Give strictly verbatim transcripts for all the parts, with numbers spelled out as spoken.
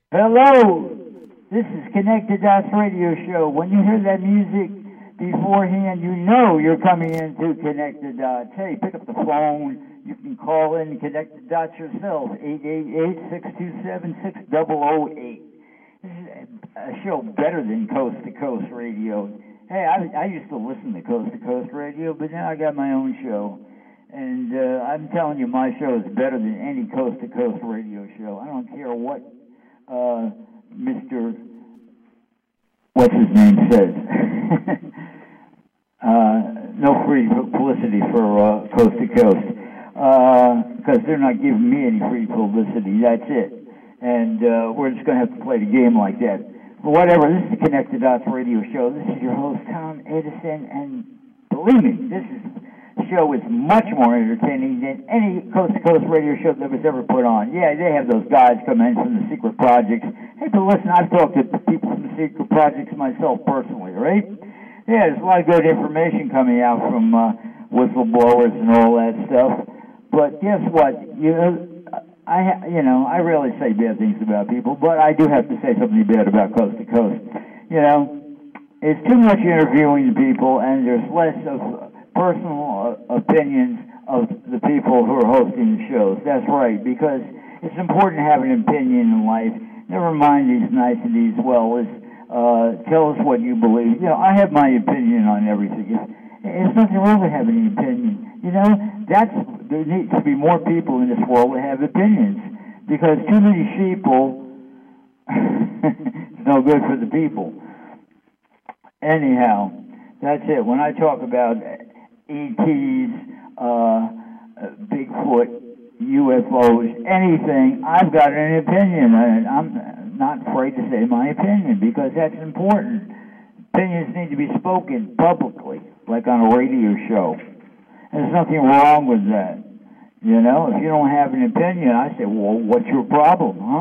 Hello, this is Connected Dots Radio Show. When you hear that music beforehand, you know you're coming into Connected Dots. Hey, pick up the phone. You can call in Connected Dots yourself, eight eight eight, six two seven, six zero zero eight. This is a show better than Coast to Coast Radio. Hey, I, I used to listen to Coast to Coast Radio, but now I got my own show. And uh, I'm telling you, my show is better than any Coast to Coast Radio show. I don't care what uh, Mister What's his name says. uh, no free publicity for uh, Coast to Coast, because uh, they're not giving me any free publicity. That's it. And uh, we're just going to have to play the game like that. But whatever, this is the Connected Dots Radio Show. This is your host, Tom Edison, and believe me, this is show is much more entertaining than any coast-to-coast radio show that was ever put on. Yeah, they have those guys come in from the secret projects. Hey, but listen, I've talked to people from the secret projects myself personally, right? Yeah, there's a lot of good information coming out from uh, whistleblowers and all that stuff. But guess what? You know, I you know I rarely say bad things about people, but I do have to say something bad about coast-to-coast. You know, it's too much interviewing people, and there's less of personal uh, opinions of the people who are hosting the shows. That's right, because it's important to have an opinion in life. Never mind these niceties. Well, it's, uh, tell us what you believe. You know, I have my opinion on everything. It's, it's nothing wrong with having an opinion. You know, that's there needs to be more people in this world that have opinions, because too many sheeple is no good for the people. Anyhow, that's it. When I talk about E Ts, uh, Bigfoot, U F Os, anything, I've got an opinion, and I'm not afraid to say my opinion, because that's important. Opinions need to be spoken publicly, like on a radio show. And there's nothing wrong with that. You know, if you don't have an opinion, I say, well, what's your problem, huh?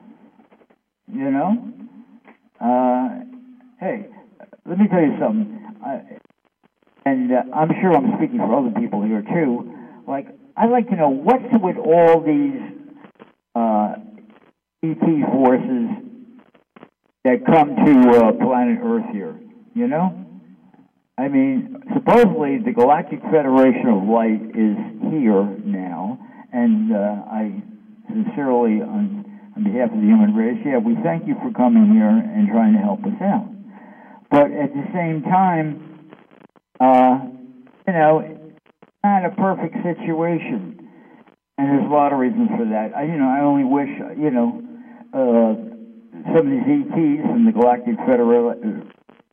You know? Uh, hey, let me tell you something. I, And uh, I'm sure I'm speaking for other people here, too. Like, I'd like to know, what's with all these uh, E T forces that come to uh, planet Earth here, you know? I mean, supposedly the Galactic Federation of Light is here now, and uh, I sincerely, on, on behalf of the human race, yeah, we thank you for coming here and trying to help us out. But at the same time, Uh, you know, it's not a perfect situation, and there's a lot of reasons for that. I, you know, I only wish, you know, uh, some of these E Ts from the Galactic Federation,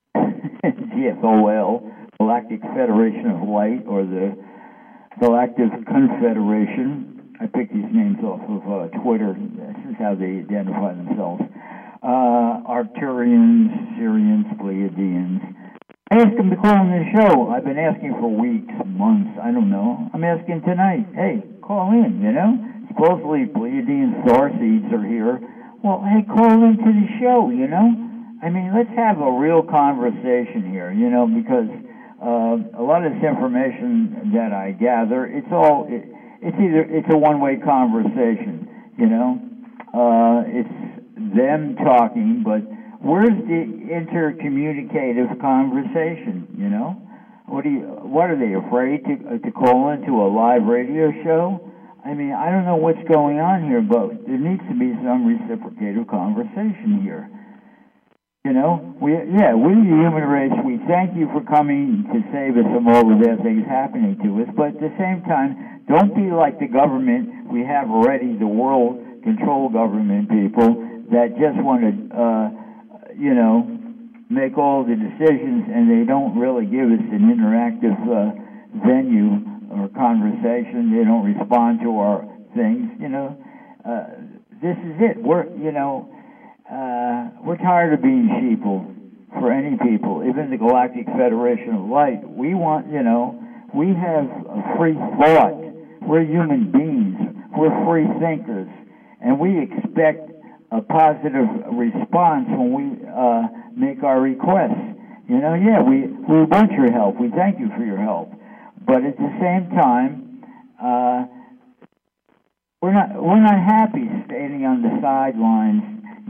G F O L, Galactic Federation of Light, or the Galactic Confederation. I picked these names off of uh, Twitter. This is how they identify themselves. Uh, Arcturians, Syrians, Pleiadians. Ask them to call on the show. I've been asking for weeks, months, I don't know. I'm asking tonight. Hey, call in, you know? Supposedly Pleiadian starseeds are here. Well, hey, call into the show, you know? I mean, let's have a real conversation here, you know, because uh, a lot of this information that I gather, it's all, it, it's either, it's a one-way conversation, you know? Uh, it's them talking, but where's the intercommunicative conversation, you know? What do you, what are they, afraid to uh, to call into a live radio show? I mean, I don't know what's going on here, but there needs to be some reciprocative conversation here. You know, we yeah, we the human race, we thank you for coming to save us from all the bad things happening to us, but at the same time, don't be like the government we have already, the world control government people that just want to, uh, you know, make all the decisions, and they don't really give us an interactive uh, venue or conversation. They don't respond to our things, you know. Uh, this is it. We're, you know, uh, we're tired of being sheeple for any people, even the Galactic Federation of Light. We want, you know, we have a free thought. We're human beings. We're free thinkers, and we expect a positive response when we uh, make our requests. You know, yeah, we, we want your help. We thank you for your help. But at the same time, uh, we're not we're not happy standing on the sidelines,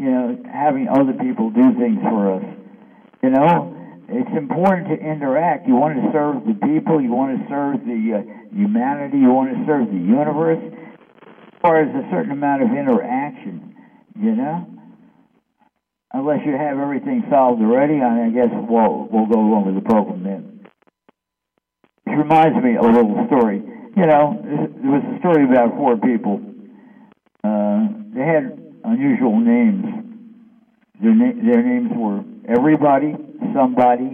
you know, having other people do things for us. You know, it's important to interact. You want to serve the people. You want to serve the uh, humanity. You want to serve the universe. As far as a certain amount of interaction, you know. Unless you have everything solved already, I guess we'll, we'll go along with the program then. It reminds me of a little story. You know, there was a story about four people. Uh, they had unusual names. Their, na- their names were everybody, somebody,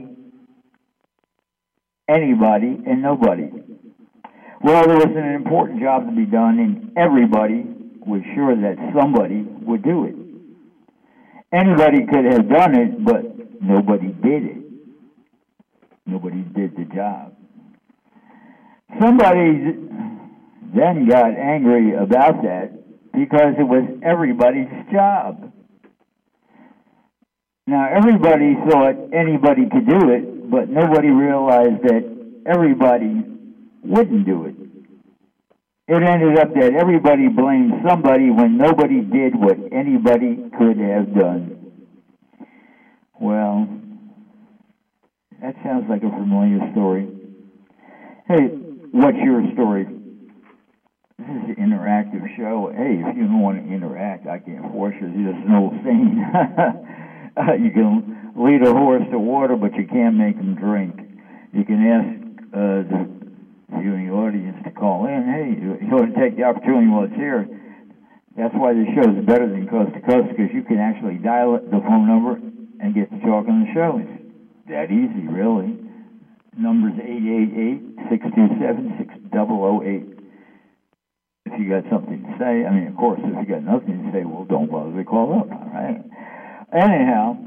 anybody, and nobody. Well, there was an important job to be done, and everybody was sure that somebody would do it. Anybody could have done it, but nobody did it. Nobody did the job. Somebody then got angry about that because it was everybody's job. Now, everybody thought anybody could do it, but nobody realized that everybody wouldn't do it. It ended up that everybody blamed somebody when nobody did what anybody could have done. Well, that sounds like a familiar story. Hey, what's your story? This is an interactive show. Hey, if you don't want to interact, I can't force you. There's no saying. You can lead a horse to water, but you can't make him drink. You can ask uh, the viewing audience to call in. Hey, you want to take the opportunity while it's here. That's why this show is better than Coast to Coast, because you can actually dial it, the phone number and get to talk on the show. It's that easy, really. Number's eight eight eight, six two seven, six zero zero eight. If you got something to say, I mean, of course, if you got nothing to say, well, don't bother to call up, all right? Anyhow,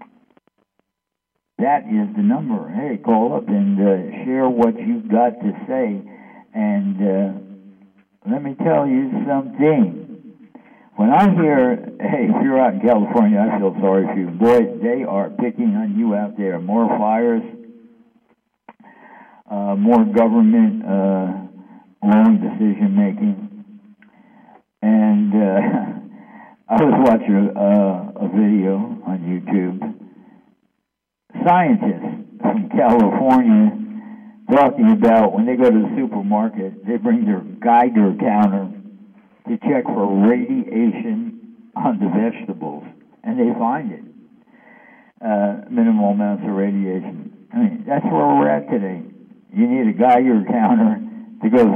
that is the number. Hey, call up and uh, share what you've got to say. And uh, let me tell you something. When I hear, hey, if you're out in California, I feel sorry for you. Boy, they are picking on you out there. More fires, uh, more government uh, wrong decision making. And uh, I was watching a, a video on YouTube. Scientists from California talking about when they go to the supermarket, they bring their Geiger counter to check for radiation on the vegetables, and they find it. Uh, minimal amounts of radiation. I mean, that's where we're at today. You need a Geiger counter to go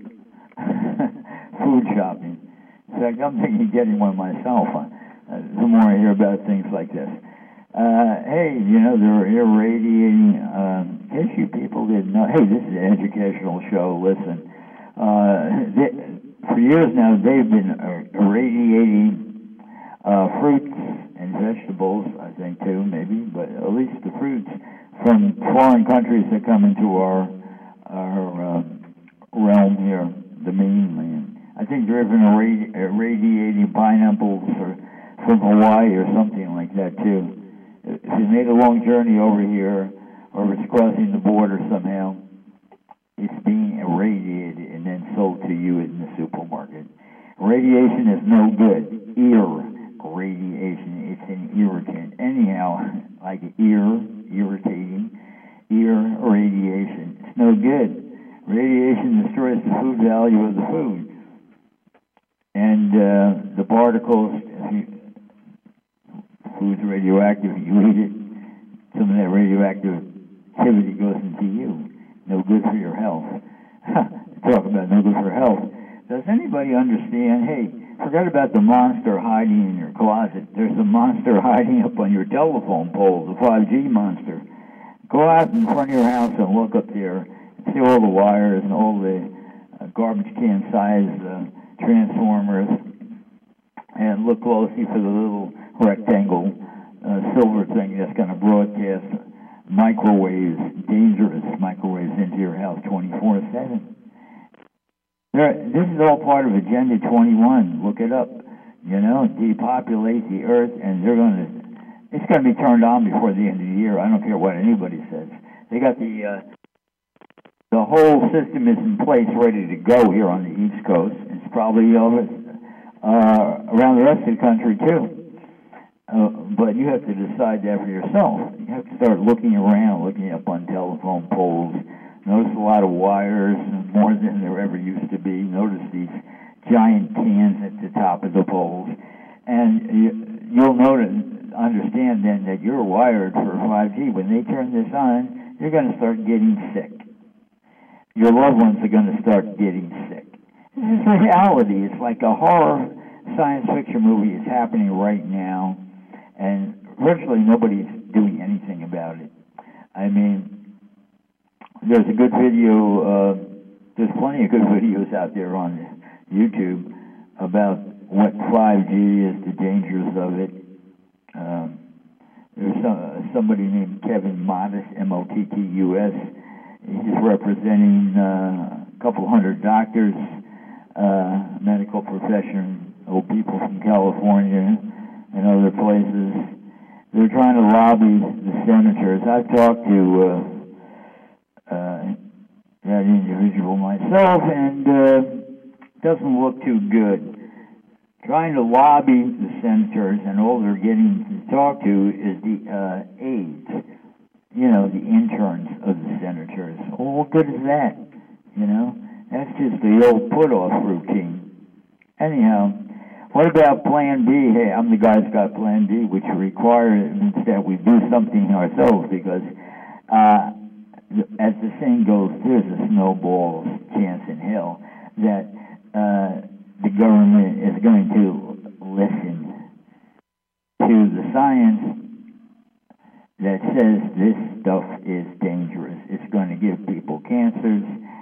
food shopping. In fact, I'm thinking of getting one myself. Uh, the more I hear about things like this. Uh, hey, you know, they're irradiating, um, in case you people didn't know, hey, this is an educational show, listen. Uh, they, for years now, they've been irradiating uh, fruits and vegetables, I think, too, maybe, but at least the fruits from foreign countries that come into our, our uh, realm here, the mainland. I think they're even irradi- irradiating pineapples or, from Hawaii or something like that, too. If you made a long journey over here, or if it's crossing the border somehow, it's being irradiated and then sold to you in the supermarket. Radiation is no good. Ear radiation, it's an irritant. Anyhow, like ear, irritating, ear radiation, it's no good. Radiation destroys the food value of the food. And uh, the particles, if you, food's radioactive, you eat it, some of that radioactivity goes into you. No good for your health. Talk about no good for health. Does anybody understand, hey, forget about the monster hiding in your closet. There's a monster hiding up on your telephone pole, the five G monster. Go out in front of your house and look up there and see all the wires and all the uh, garbage can size uh, transformers, and look closely for the little rectangle uh, silver thing that's going to broadcast microwaves, dangerous microwaves into your house twenty-four seven. There, this is all part of Agenda twenty-one. Look it up. You know, depopulate the earth, and they're going to, it's going to be turned on before the end of the year. I don't care what anybody says. They got the, uh, the whole system is in place, ready to go here on the East Coast. It's probably over uh, around the rest of the country, too. Uh, but you have to decide that for yourself. You have to start looking around, looking up on telephone poles. Notice a lot of wires, more than there ever used to be. Notice these giant cans at the top of the poles. And you, you'll notice, understand then that you're wired for five G. When they turn this on, you're going to start getting sick. Your loved ones are going to start getting sick. This is reality. It's like a horror science fiction movie is happening right now, and virtually nobody's doing anything about it. I mean, there's a good video, uh, there's plenty of good videos out there on YouTube about what five G is, the dangers of it. Um, there's some, somebody named Kevin Modest, M O T T U S. He's representing uh, a couple hundred doctors, uh, medical professional people from California and other places. They're trying to lobby the senators. I've talked to uh, uh, that individual myself, and uh, it doesn't look too good. Trying to lobby the senators, and all they're getting to talk to is the uh, aides, you know, the interns of the senators. Well, what good is that? You know, that's just the old put-off routine. Anyhow, what about Plan B? Hey, I'm the guy who's got Plan B, which requires that we do something ourselves, because uh, as the saying goes, there's a snowball's chance in hell that uh, the government is going to listen to the science that says this stuff is dangerous. It's going to give people cancers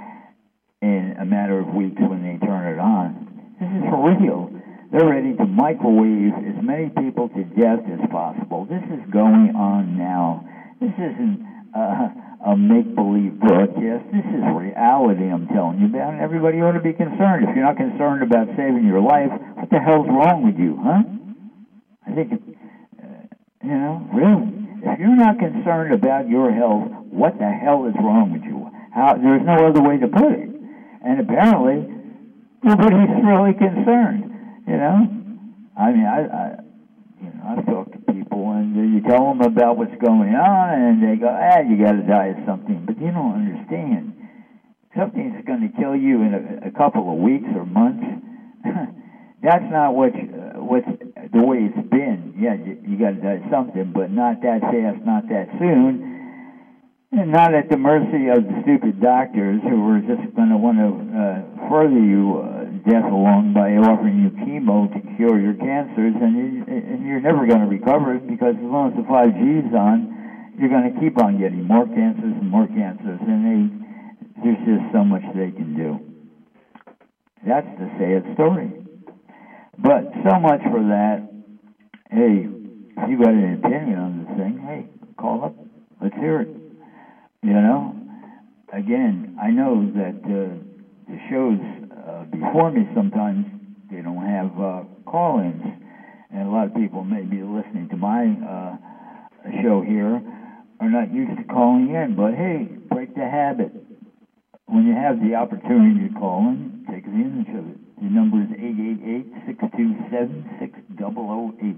in a matter of weeks when they turn it on. This is for real. They're ready to microwave as many people to death as possible. This is going on now. This isn't uh, a make-believe broadcast. This is reality I'm telling you about, and everybody ought to be concerned. If you're not concerned about saving your life, what the hell's wrong with you, huh? I think, uh, you know, really. If you're not concerned about your health, what the hell is wrong with you? How, there's no other way to put it. And apparently, nobody's really concerned, you know? I mean, I, I you know, I've talked to people, and you tell them about what's going on, and they go, ah, you got to die of something. But you don't understand. Something's going to kill you in a, a couple of weeks or months. That's not what uh, what's the way it's been. Yeah, you, you got to die of something, but not that fast, not that soon, and not at the mercy of the stupid doctors who are just going to want to uh, further you uh, death along by offering you chemo to cure your cancers, and, you, and you're never going to recover it, because as long as the five G's on, you're going to keep on getting more cancers and more cancers, and they, there's just so much they can do. That's the sad story. But so much for that. Hey, if you got an opinion on the thing, hey, call up. Let's hear it. You know? Again, I know that uh, the shows uh, before me sometimes, they don't have uh, call-ins. And a lot of people may be listening to my uh, show here are not used to calling in. But hey, break the habit. When you have the opportunity to call in, take advantage of it. The number is eight eight eight, six two seven, six zero zero eight.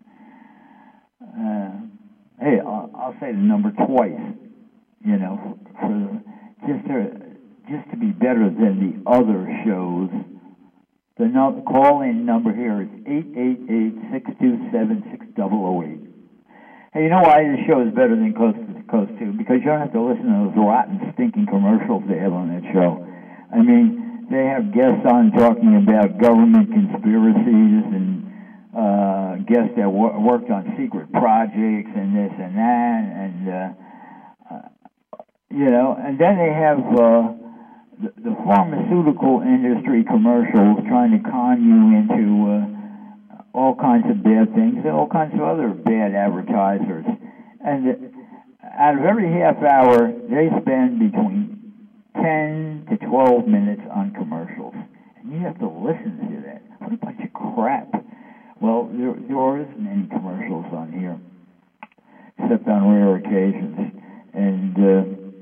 Uh, hey, I'll, I'll say the number twice, you know, for, for just to just to be better than the other shows. The no, call-in number here is eight eight eight, six two seven, six zero zero eight. Hey, you know why this show is better than Coast to Coast two? Because you don't have to listen to those rotten, stinking commercials they have on that show. I mean, they have guests on talking about government conspiracies, and uh, guests that w- worked on secret projects and this and that, and uh, uh, you know, and then they have uh, the, the pharmaceutical industry commercials trying to con you into uh, all kinds of bad things, and all kinds of other bad advertisers. And uh, out of every half hour, they spend between ten to twelve minutes on commercials. And you have to listen to that. What a bunch of crap. Well, there, there isn't any commercials on here, except on rare occasions. And uh,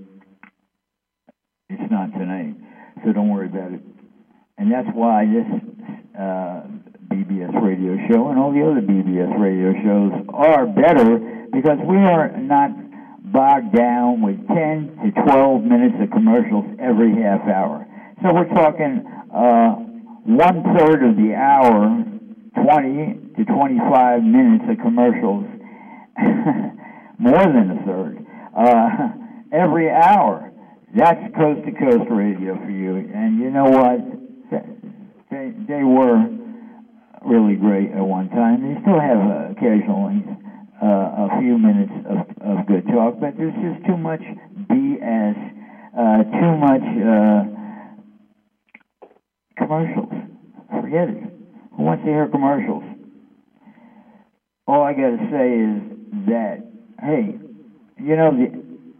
it's not tonight, so don't worry about it. And that's why this uh, B B S radio show and all the other B B S radio shows are better because we are not bogged down with ten to twelve minutes of commercials every half hour. So we're talking uh, one-third of the hour, twenty to twenty-five minutes of commercials, more than a third, uh, every hour. That's coast-to-coast radio for you. And you know what? They, they were really great at one time. They still have uh, occasionally uh, a few minutes of, of good talk, but there's just too much B S, uh, too much uh, commercials. Forget it. Who wants to hear commercials? All I got to say is that, hey, you know, the,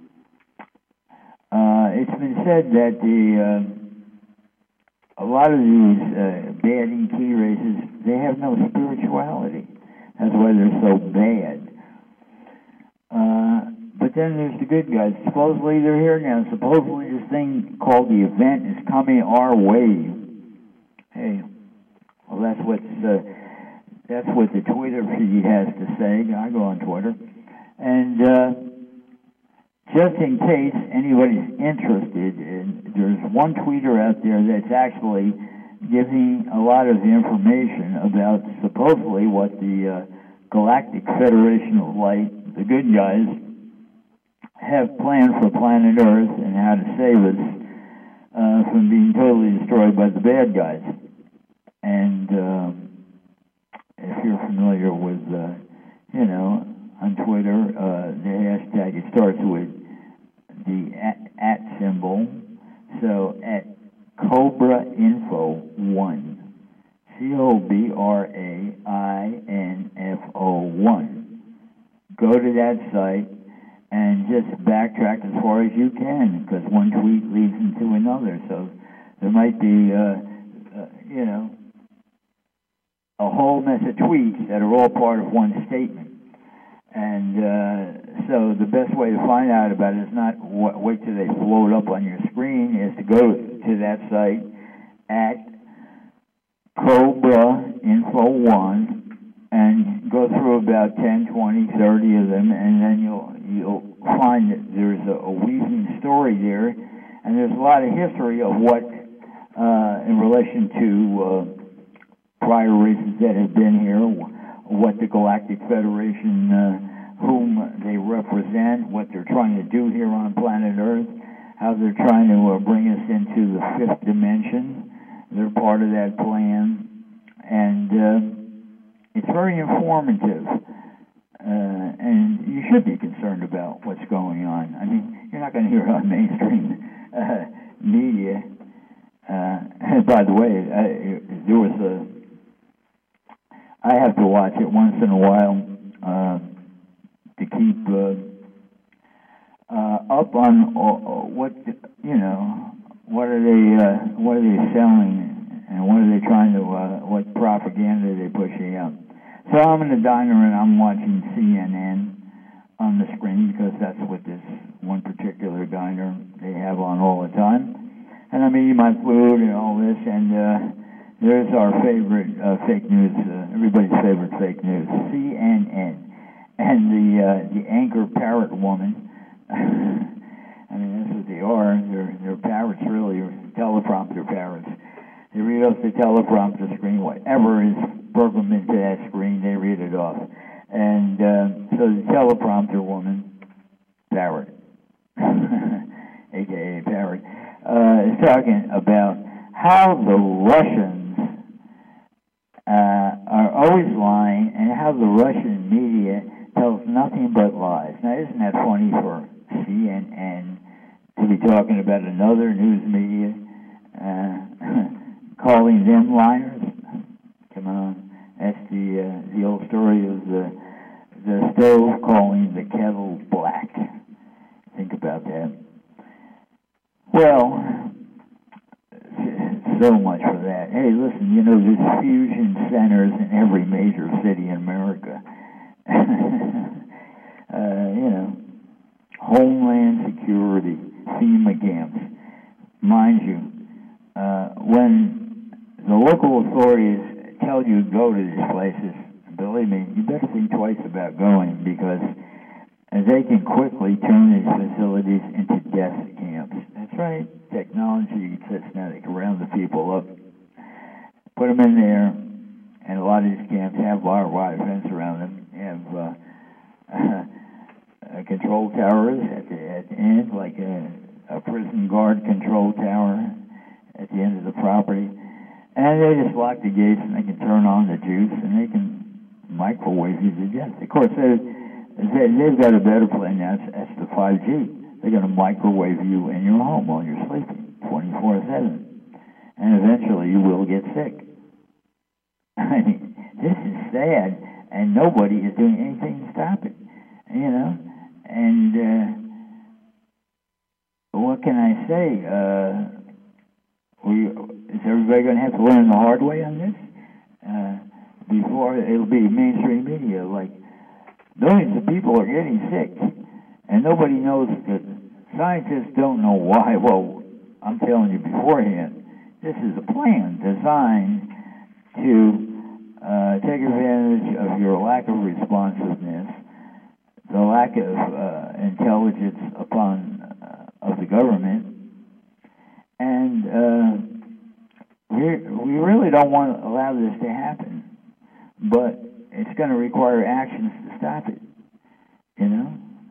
uh, it's been said that the uh, a lot of these uh, bad E T races, they have no spirituality. That's why they're so bad. Uh, but then there's the good guys. Supposedly they're here now. Supposedly this thing called the event is coming our way. Hey, well, that's what uh, that's what the Twitter feed has to say. I go on Twitter, and uh, just in case anybody's interested, in, there's one tweeter out there that's actually giving a lot of information about supposedly what the uh, Galactic Federation of Light, the good guys, have planned for planet Earth and how to save us uh, from being totally destroyed by the bad guys. And um, if you're familiar with, uh, you know, on Twitter, uh, the hashtag, it starts with the at, at symbol, so at Cobra Info one, C O B R A I N F O one. Go to that site and just backtrack as far as you can, because one tweet leads into another. So there might be, uh, uh, you know, a whole mess of tweets that are all part of one statement. And uh, so the best way to find out about it is not w- wait till they float up on your screen, is to go to that site at Cobra Info one and go through about ten, twenty, thirty of them, and then you'll you'll find that there's a, a weaving story there, and there's a lot of history of what, uh, in relation to uh, prior races that have been here, what the Galactic Federation, uh, whom they represent, what they're trying to do here on planet Earth, how they're trying to uh, bring us into the fifth dimension. They're part of that plan, and uh, it's very informative, uh, and you should be concerned about what's going on. I mean, you're not going to hear it on mainstream uh, media. Uh, and by the way, I, there was a I have to watch it once in a while uh, to keep uh, uh, up on uh, what, you know, what are they uh, what are they selling, and what are they trying to uh, what propaganda are they pushing out. So I'm in the diner and I'm watching C N N on the screen because that's what this one particular diner they have on all the time, and I'm eating my food and all this, and uh, there's our favorite uh, fake news, uh, everybody's favorite fake news, C N N, and the uh, the anchor parrot woman. I mean, that's what they are. They're they're parrots, really, or teleprompter parrots. They read off the teleprompter screen, whatever is programmed into that screen, they read it off. And uh, so the teleprompter woman, parrot, aka parrot, uh, is talking about how the Russians uh, are always lying, and how the Russian media tells nothing but lies. Now, isn't that funny for C N N to be talking about another news media, uh, calling them liars? Come on, that's the uh, the old story of the the stove calling the kettle black. Think about that. Well, so much for that. Hey, listen, you know, there's fusion centers in every major city in America. uh, you know, Homeland Security, FEMA camps. Mind you, uh, when the local authorities tell tell you to go to these places, believe me, you better think twice about going, because they can quickly turn these facilities into death camps. That's right. Technology sits now, they can round the people up, put them in there, and a lot of these camps have barbed wire fence around them, have uh, uh, control towers at the, at the end, like a, a prison guard control tower at the end of the property. And they just lock the gates, and they can turn on the juice, and they can microwave you to death. Of course, they, they, they've got a better plan now. That's, that's the five G. They're going to microwave you in your home while you're sleeping, twenty-four seven. And eventually you will get sick. I mean, this is sad, and nobody is doing anything to stop it, you know? And uh, what can I say? Uh, we, is everybody going to have to learn the hard way on this? Uh, before it'll be mainstream media, like millions of people are getting sick, and nobody knows that. Scientists don't know why. Well, I'm telling you beforehand, this is a plan designed to uh, take advantage of your lack of responsiveness, the lack of uh, intelligence upon uh, of the government, and uh, we we really don't want to allow this to happen. But it's going to require actions to stop it, you know?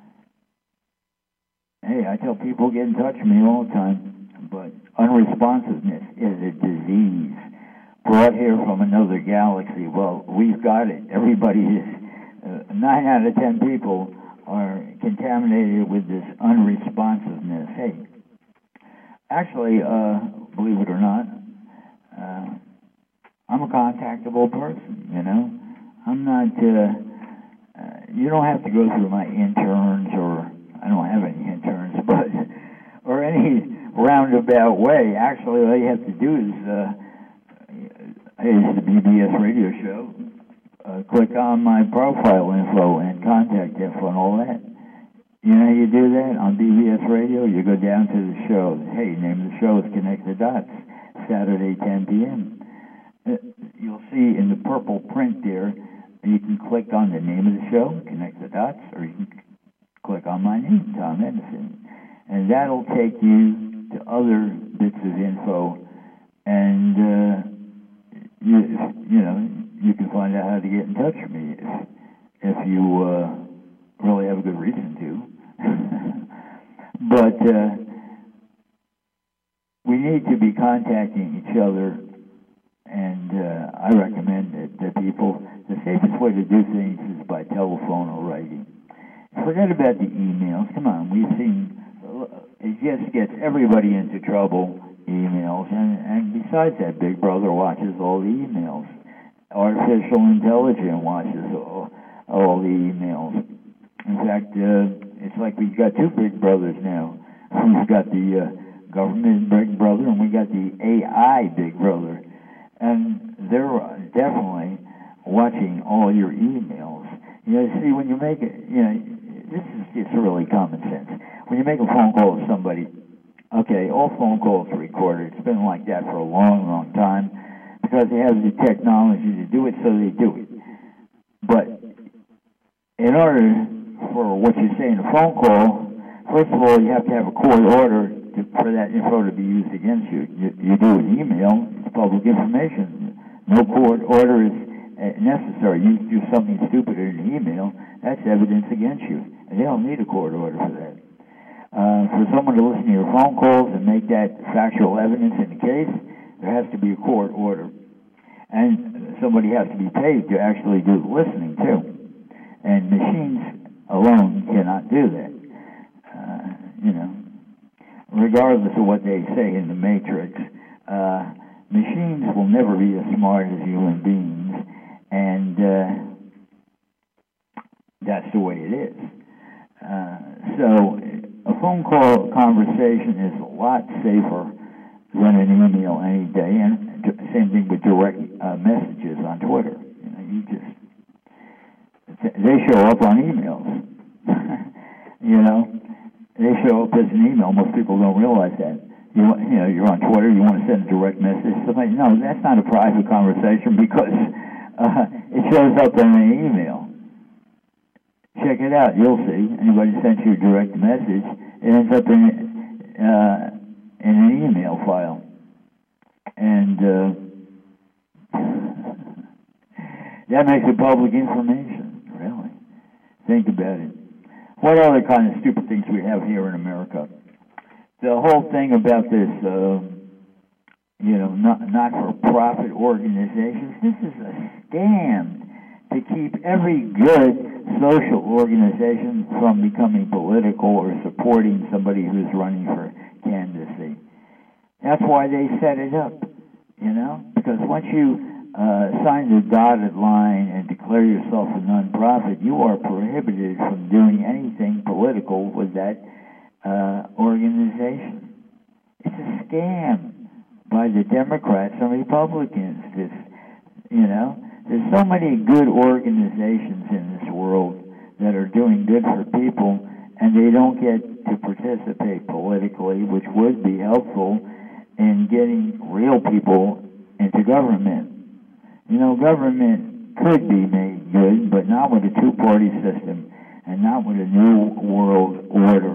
Hey, I tell people, get in touch with me all the time, but unresponsiveness is a disease brought here from another galaxy. Well, we've got it. Everybody is, uh, nine out of ten people are contaminated with this unresponsiveness. Hey, actually, uh, believe it or not, uh, I'm a contactable person, you know. I'm not, uh, uh, you don't have to go through my interns, or I don't have any interns, but, or any roundabout way. Actually, all you have to do is, uh, is the B B S radio show, uh, click on my profile info and contact info and all that. You know how you do that on B B S radio? You go down to the show. Hey, name of the show is Connect the Dots, Saturday, ten p.m. You'll see in the purple print there, you can click on the name of the show, Connect the Dots, or you can click on my name, Tom Edison. And that'll take you to other bits of info, and uh, you, you know, you can find out how to get in touch with me if, if you uh, really have a good reason to. But uh, we need to be contacting each other. And uh, I recommend that, that people, the safest way to do things is by telephone or writing. Forget about the emails. Come on, we've seen, it just gets everybody into trouble, emails. And, and besides that, Big Brother watches all the emails. Artificial intelligence watches all, all the emails. In fact, uh, it's like we've got two Big Brothers now. We've got the uh, government Big Brother, and we got the A I Big Brother. And they're definitely watching all your emails. You know, see, when you make it, you know, this is just really common sense. When you make a phone call to somebody, okay, all phone calls are recorded. It's been like that for a long, long time because they have the technology to do it, so they do it. But in order for what you say in a phone call, first of all, you have to have a court order to, for that info to be used against you. You, you do an email, it's public information. No court order is uh, necessary. You do something stupid in an email, that's evidence against you. And they don't need a court order for that. Uh, for someone to listen to your phone calls and make that factual evidence in the case, there has to be a court order. And somebody has to be paid to actually do the listening, too. And machines alone cannot do that. Uh, you know, regardless of what they say in the Matrix, uh, machines will never be as smart as human beings, and uh, that's the way it is. Uh, so a phone call conversation is a lot safer than an email any day, and same thing with direct uh, messages on Twitter. You know, you just they show up on emails. You know, they show up as an email. Most people don't realize that. You, want- you know, you're on Twitter, you want to send a direct message to somebody. No, that's not a private conversation because uh, it shows up in an email. Check it out, you'll see. Anybody sends you a direct message, it ends up in, uh, in an email file. And uh, that makes it public information, really. Think about it. What other kind of stupid things we have here in America? The whole thing about this, uh, you know, not, not-for-profit organizations, this is a scam to keep every good social organization from becoming political or supporting somebody who's running for candidacy. That's why they set it up, you know, because once you uh, sign the dotted line and declare yourself a nonprofit, you are prohibited from doing anything political with that uh, organization. It's a scam by the Democrats and Republicans. This, you know, there's so many good organizations in this world that are doing good for people, and they don't get to participate politically, which would be helpful in getting real people into government. You know, government could be made good, but not with a two-party system and not with a new world order,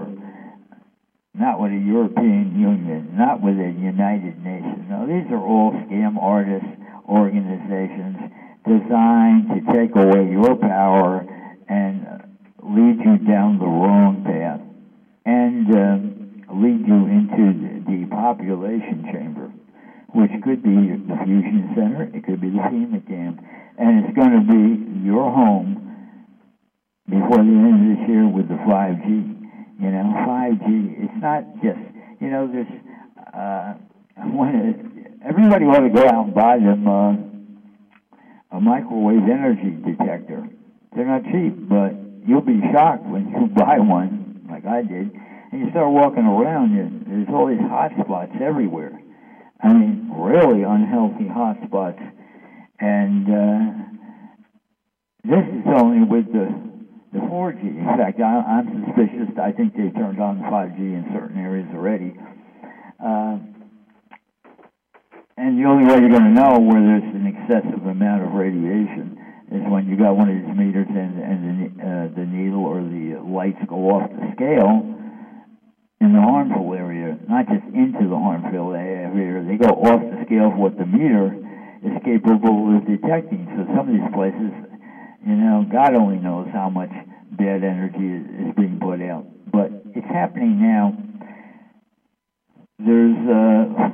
not with a European Union, not with a United Nations. No, these are all scam artist organizations designed to take away your power and lead you down the wrong path and um, lead you into the depopulation chamber, which could be the fusion center, it could be the FEMA camp, and it's going to be your home before the end of this year with the five G. You know, five G, it's not just, you know, there's, uh, when it, everybody ought to go out and buy them uh, a microwave energy detector. They're not cheap, but you'll be shocked when you buy one, like I did, and you start walking around, and there's all these hot spots everywhere. I mean, really unhealthy hot spots. And uh, this is only with the the four G. In fact, I, I'm suspicious. I think they turned on five G in certain areas already. Uh, and the only way you're going to know where there's an excessive amount of radiation is when you got one of these meters and, and the, uh, the needle or the lights go off the scale in the harmful area, not just into the harmful area. They go off the scale of what the meter is capable of detecting. So some of these places, you know, God only knows how much bad energy is, is being put out. But it's happening now. There's uh,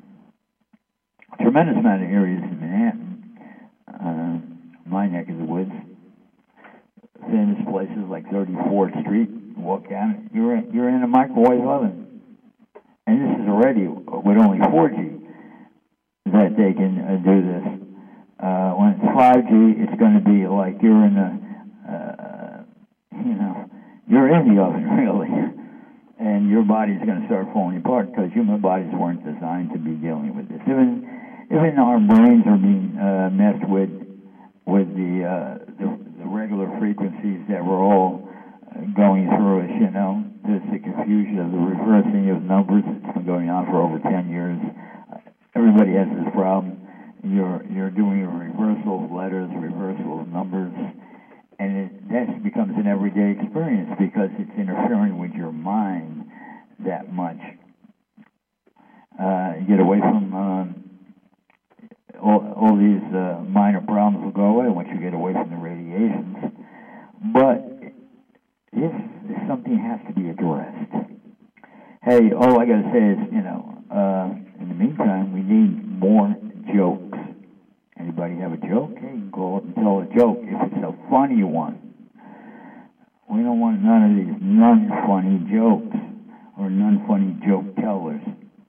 a tremendous amount of areas in Manhattan, uh, my neck of the woods, famous places like thirty-fourth Street. Walk down, you're in, you're in a microwave oven. And this is already with only four G that they can uh, do this. Uh, when it's five G, it's going to be like you're in a, uh, you know, you're in the oven, really. And your body's going to start falling apart because human bodies weren't designed to be dealing with this. Even, even our brains are being uh, messed with with the, uh, the the regular frequencies that we're all uh, going through us, you know. There's the confusion of the reversing of numbers. It's been going on for over ten years. Uh, everybody has this problem. You're you're doing a reversal of letters, reversal of numbers, and it, that becomes an everyday experience because it's interfering with your mind that much. Uh, you get away from um, all, all these uh, minor problems will go away once you get away from the radiations. But if, if something has to be addressed, hey, all I got to say is, you know, uh, in the meantime, we need more jokes. Anybody have a joke? Hey, you can call up and tell a joke if it's a funny one. We don't want none of these non-funny jokes or non-funny joke tellers.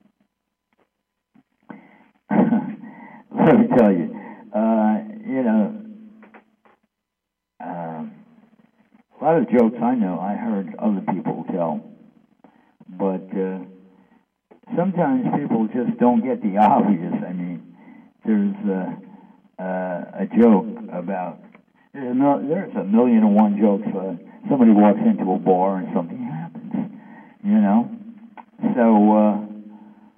Let me tell you, uh, you know, um, a lot of jokes I know I heard other people tell, but uh, sometimes people just don't get the obvious. I mean, there's uh, uh, a joke about, there's a, mil- there's a million and one jokes. Uh, somebody walks into a bar and something happens, you know? So, uh,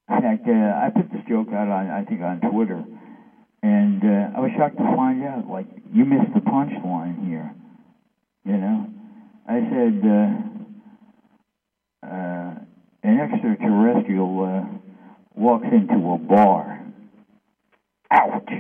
In fact, uh, I put this joke out on, I think, on Twitter, and uh, I was shocked to find out, like, you missed the punchline here. You know, I said uh, uh, an extraterrestrial uh, walks into a bar. Ouch!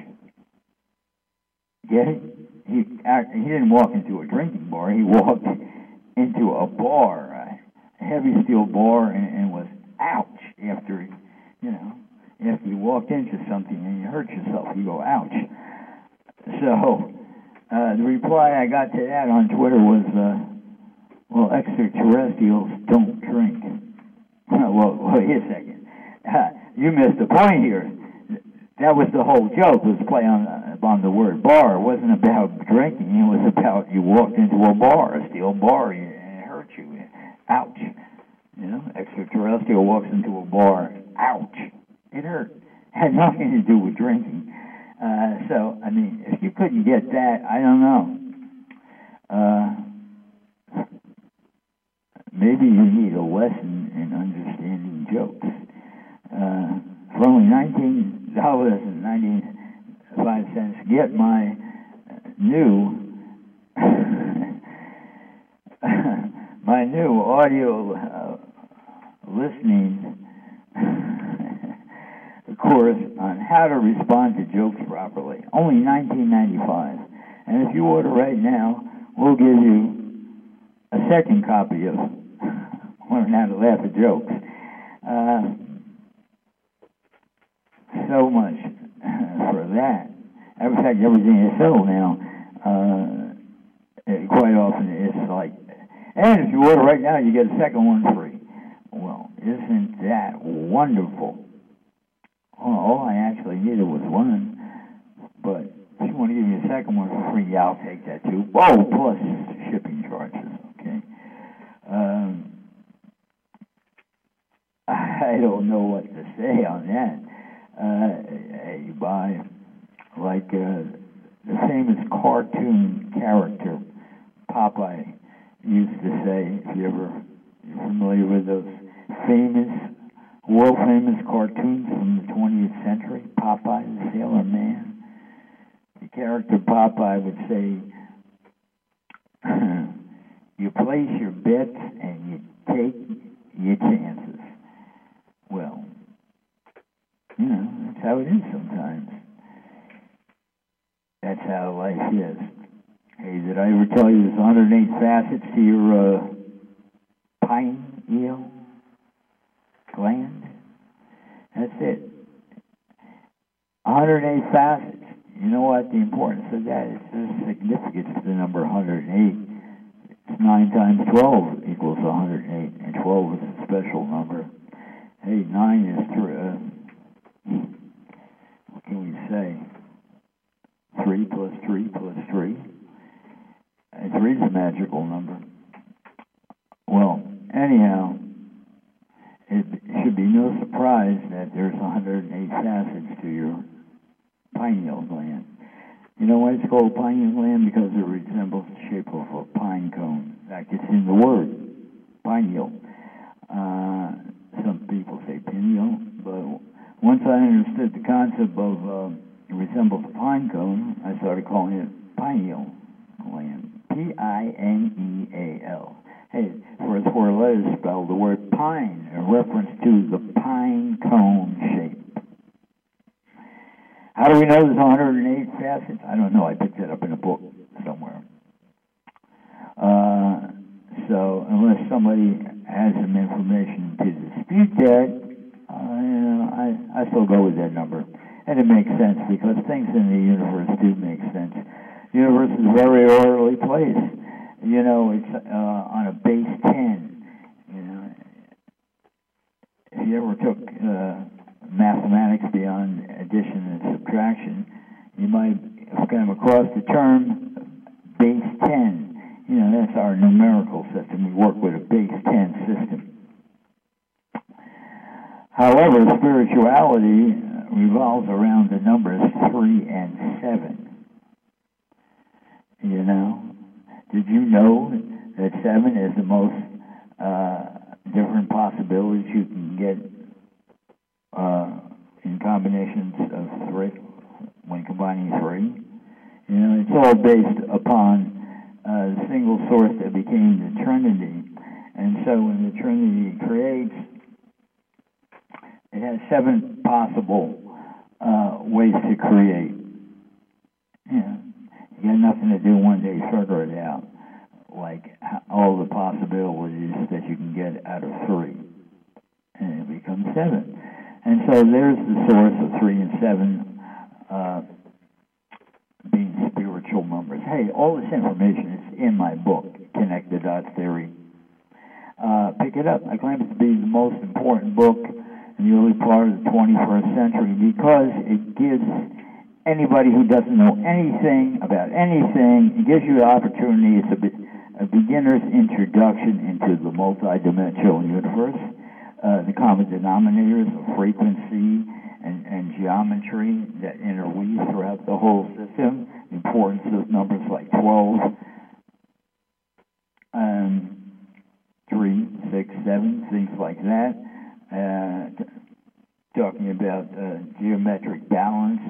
Get it? He he didn't walk into a drinking bar. He walked into a bar, a heavy steel bar, and, and was ouch after he, you know, after you walked into something and you hurt yourself. You go ouch. So uh, the reply I got to that on Twitter was, uh, well, extraterrestrials don't drink. well, wait a second. Uh, you missed the point here. That was the whole joke, was play on, uh, on the word bar. It wasn't about drinking. It was about you walked into a bar, a steel bar, and it hurt you. Ouch. You know, extraterrestrial walks into a bar. Ouch. It hurt. Had nothing to do with drinking. Uh, so, I mean, if you couldn't get that, I don't know. Uh, maybe you need a lesson in understanding jokes. Uh, for only nineteen dollars and ninety-five cents, get my new my new audio uh, listening course on how to respond to jokes properly. Only nineteen ninety-five, and if you order right now, we'll give you a second copy of Learn How to Laugh at Jokes. Uh, so much for that. In fact, everything is sold now. Uh, it, quite often it's like, and if you order right now, you get a second one free. Well, isn't that wonderful? Well, all I actually needed was one, but if you want to give me a second one for free, yeah, I'll take that too. Whoa, plus shipping charges, okay? Um, I don't know what to say on that. Uh, you buy, like, uh, the famous cartoon character Popeye used to say, if you ever, you're familiar with those famous, world-famous cartoons from the twentieth century, Popeye the Sailor Man. The character Popeye would say, you place your bets and you take your chances. Well, you know, that's how it is sometimes. That's how life is. Hey, did I ever tell you there's one hundred eight facets to your uh, pineal gland? That's it. one hundred eight facets. You know what? The importance of that is the significance of the number one hundred eight. It's nine times twelve equals one hundred eight, and twelve is a special number. Hey, nine is three. Uh, what can we say? three plus three plus three. And three is a magical number. Well, anyhow, it should be no surprise that there's one hundred eight facets to your pineal gland. You know why it's called pineal gland? Because it resembles the shape of a pine cone. In fact, it's in the word, pineal. Uh, some people say pineal, but once I understood the concept of uh, it resembles a pine cone, I started calling it pineal gland. P I N E A L. Hey, for its four letters spell the word pine, in reference to the pine cone shape. How do we know there's one hundred eight facets? I don't know. I picked it up in a book somewhere. Uh, so unless somebody has some information to dispute that, uh, you know, I, I still go with that number. And it makes sense because things in the universe do make sense. The universe is a very orderly place. You know, it's uh, on a base ten. You know, if you ever took uh, mathematics beyond addition and subtraction, you might have come across the term base ten. You know, that's our numerical system. We work with a base ten system. However, spirituality revolves around the numbers three and seven. You know, did you know that seven is the most uh, different possibilities you can get uh, in combinations of three, when combining three. You know, it's all based upon uh, the single source that became the Trinity. And so when the Trinity creates, it has seven possible uh, ways to create. You know, you got nothing to do one day, figure it out. Like all the possibilities that you can get out of three. And it becomes seven. And so there's the source of three and seven uh, being spiritual numbers. Hey, all this information is in my book, Connect the Dots Theory. Uh, pick it up. I claim it to be the most important book in the early part of the twenty-first century because it gives anybody who doesn't know anything about anything, it gives you the opportunity. It's a bit a beginner's introduction into the multidimensional universe, uh, the common denominators of frequency and, and geometry that interweave throughout the whole system, the importance of numbers like twelve, um, three, six, seven, things like that, uh, t- talking about uh, geometric balance,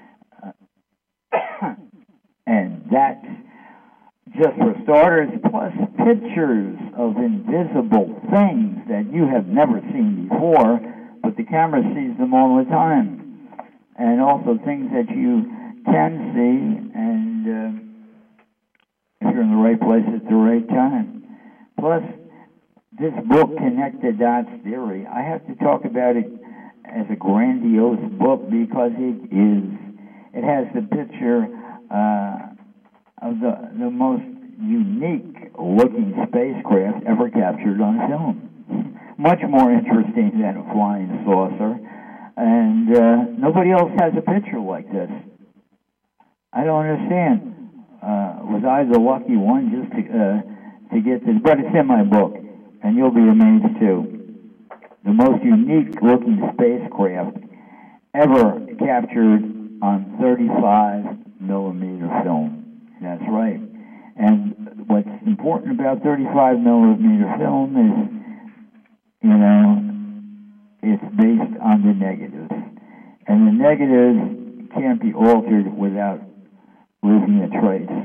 uh, and that's just for starters, plus pictures of invisible things that you have never seen before, but the camera sees them all the time. And also things that you can see, and uh, if you're in the right place at the right time. Plus, this book, Connect the Dots Theory, I have to talk about it as a grandiose book because it is. It has the picture uh, of the, the most unique-looking spacecraft ever captured on film. Much more interesting than a flying saucer. And uh, nobody else has a picture like this. I don't understand. Uh, was I the lucky one just to, uh, to get this? But it's in my book, and you'll be amazed, too. The most unique-looking spacecraft ever captured on thirty-five millimeter film. That's right. And what's important about thirty-five millimeter film is, you know, it's based on the negatives. And the negatives can't be altered without leaving a trace.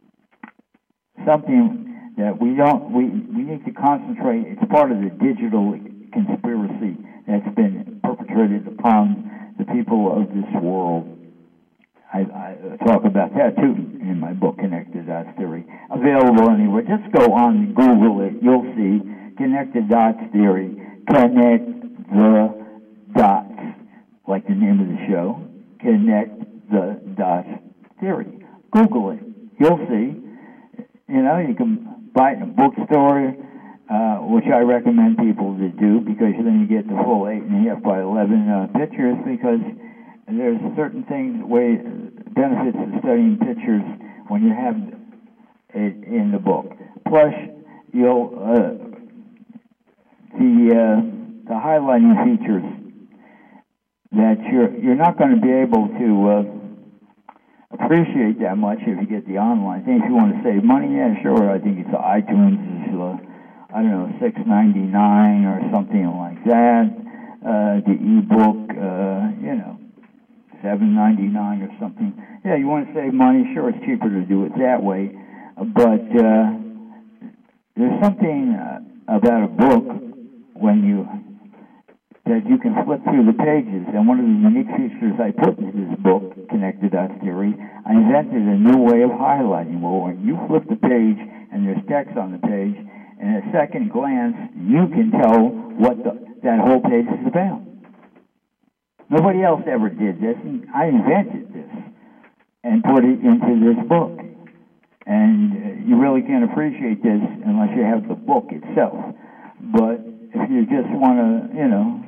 Something that we don't, we, we need to concentrate, it's part of the digital conspiracy that's been perpetrated upon the people of this world. I, I talk about that, too, in my book, Connect the Dots Theory. Available anywhere. Just go on Google it. You'll see Connect the Dots Theory. Connect the Dots, like the name of the show. Connect the Dots Theory. Google it. You'll see. You know, you can buy it in a bookstore, uh, which I recommend people to do, because then you get the full eight and a half by eleven uh, pictures, because there's certain things, way benefits of studying pictures when you have it in the book. Plus, you'll uh, the uh, the highlighting features that you're you're not going to be able to uh, appreciate that much if you get the online thing. If you want to save money, yeah, sure. I think it's iTunes is uh, I don't know six ninety-nine or something like that. Uh, the ebook, uh, you know. seven ninety-nine or something. Yeah, you want to save money? Sure, it's cheaper to do it that way. But uh, there's something uh, about a book when you that you can flip through the pages. And one of the unique features I put into this book, Connect the Dots Theory, I invented a new way of highlighting. Well, when you flip the page and there's text on the page, in a second glance, you can tell what the, that whole page is about. Nobody else ever did this, and I invented this and put it into this book. And uh, you really can't appreciate this unless you have the book itself. But if you just want to, you know,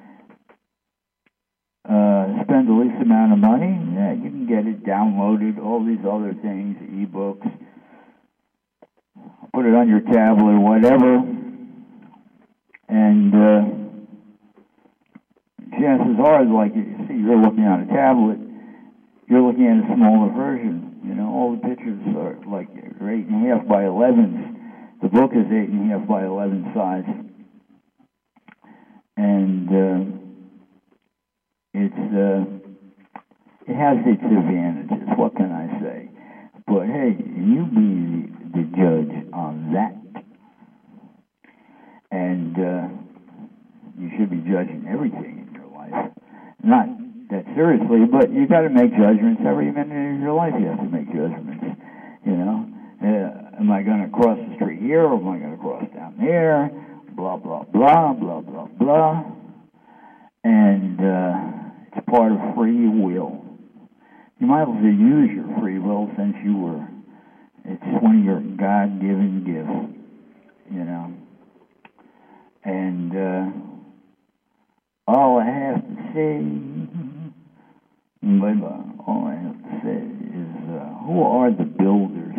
uh, spend the least amount of money, yeah, you can get it downloaded, all these other things, e-books, put it on your tablet or whatever, and uh, chances are, like you see, you're looking on a tablet, you're looking at a smaller version. You know, all the pictures are like eight and a half by elevens. The book is eight and a half by eleven size, and uh, it's uh, it has its advantages. What can I say? But hey, you be the judge on that, and uh, you should be judging everything in your life. Not that seriously, but you got to make judgments every minute of your life. You have to make judgments. You know, uh, am I going to cross the street here, or am I going to cross down there? Blah blah blah blah blah blah. And uh, it's part of free will. You might as well use your free will since you were. It's one of your God-given gifts. You know, and uh, all I have to say, but all I have to say is, uh, who are the builders?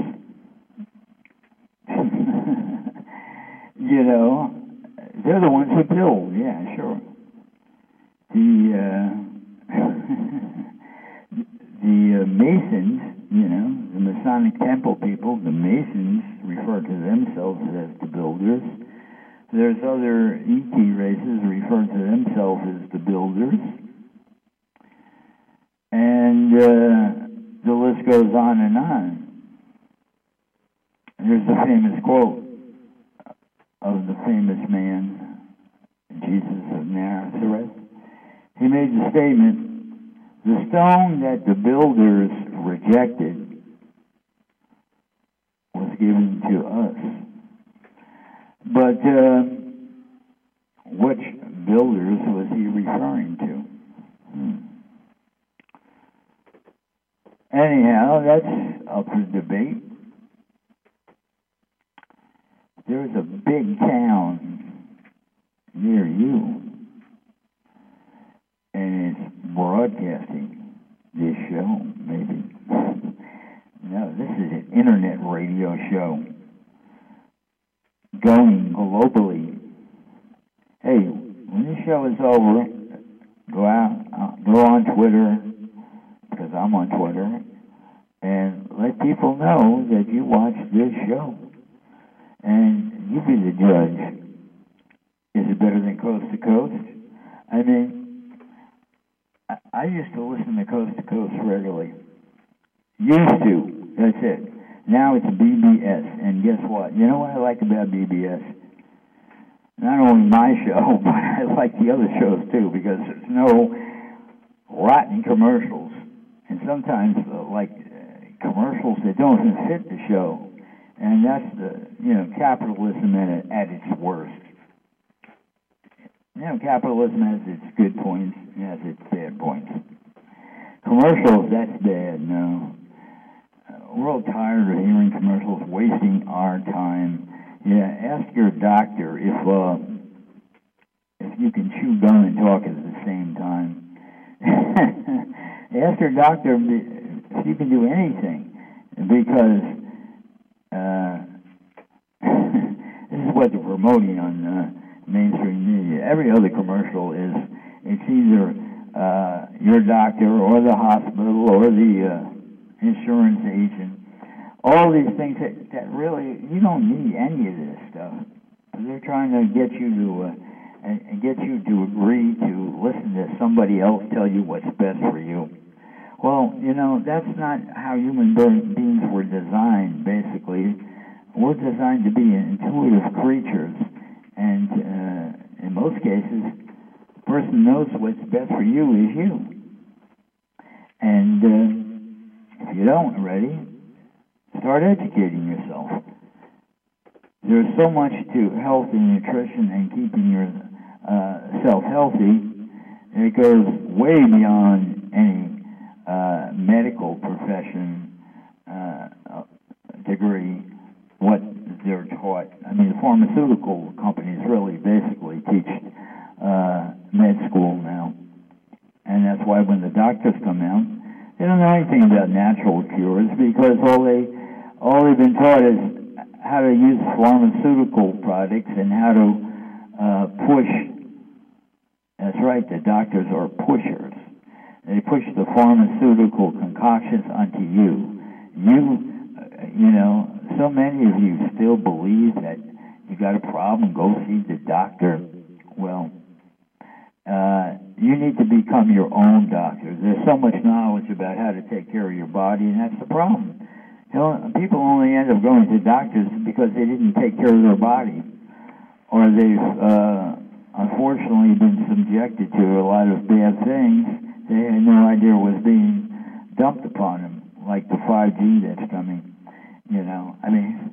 You know, they're the ones who build. Yeah, sure. The uh, the uh, Masons, you know, the Masonic Temple people, the Masons refer to themselves as the builders. There's other E T races refer to themselves as the builders. And uh, the list goes on and on. There's a famous quote of the famous man, Jesus of Nazareth. He made the statement, the stone that the builders rejected was given to us. But uh, which builders was he referring to? Hmm. Anyhow, that's up for debate. There's a big town near you, and it's broadcasting this show, maybe. No, this is an internet radio show going globally. Hey, when this show is over, go out, uh, go on Twitter, because I'm on Twitter, and let people know that you watch this show. And you be the judge. Is it better than Coast to Coast? I mean, I, I used to listen to Coast to Coast regularly. Used to. That's it. Now it's B B S. And guess what? You know what I like about B B S? Not only my show, but I like the other shows too, because there's no rotten commercials. And sometimes, uh, like, uh, commercials that don't even fit the show. And that's the, you know, capitalism at, it, at its worst. You know, capitalism has its good points and has its bad points. Commercials, that's bad, no. Uh, we're all tired of hearing commercials, wasting our time. Yeah, ask your doctor if uh, if you can chew gum and talk at the same time. Ask your doctor if you can do anything, because Uh, this is what they're promoting on uh, mainstream media. Every other commercial is, it's either uh, your doctor or the hospital or the uh, insurance agent. All these things that, that really, you don't need any of this stuff. They're trying to get you to uh, and, and get you to agree to listen to somebody else tell you what's best for you. Well, you know, that's not how human beings were designed, basically. We're designed to be intuitive creatures, and uh, in most cases, the person knows what's best for you is you. And uh, if you don't already, start educating yourself. There's so much to health and nutrition and keeping yourself uh, healthy, it goes way beyond any Uh, medical profession uh, degree, what they're taught. I mean, the pharmaceutical companies really basically teach uh, med school now. And that's why when the doctors come out, they don't know anything about natural cures, because all, they, all they've been taught is how to use pharmaceutical products and how to uh, push. That's right, the doctors are pushers. They push the pharmaceutical concoctions onto you. You, uh, you know, so many of you still believe that you got a problem, go see the doctor. Well, Uh, you need to become your own doctor. There's so much knowledge about how to take care of your body, and that's the problem. You know, people only end up going to doctors because they didn't take care of their body, or they've uh, unfortunately been subjected to a lot of bad things they had no idea was being dumped upon them, like the five G that's coming. You know, I mean,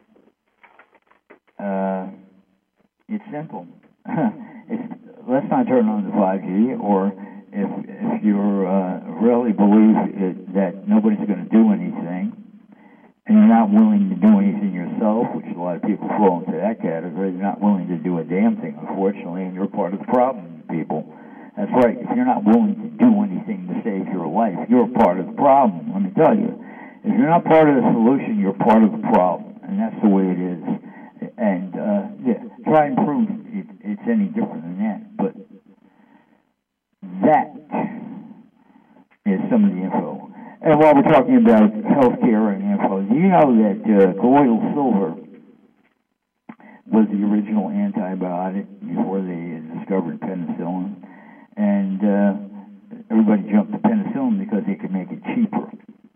uh, it's simple. it's, let's not turn on the five G, or if if you uh, really believe it, that nobody's going to do anything, and you're not willing to do anything yourself, which a lot of people fall into that category, you're not willing to do a damn thing, unfortunately, and you're part of the problem, people. That's right. If you're not willing to do anything to save your life, you're part of the problem, let me tell you. If you're not part of the solution, you're part of the problem, and that's the way it is. And, uh, yeah, try and prove it, it's any different than that, but that is some of the info. And while we're talking about healthcare and info, do you know that uh, colloidal silver was the original antibiotic before they discovered penicillin? And uh, everybody jumped to penicillin because they could make it cheaper.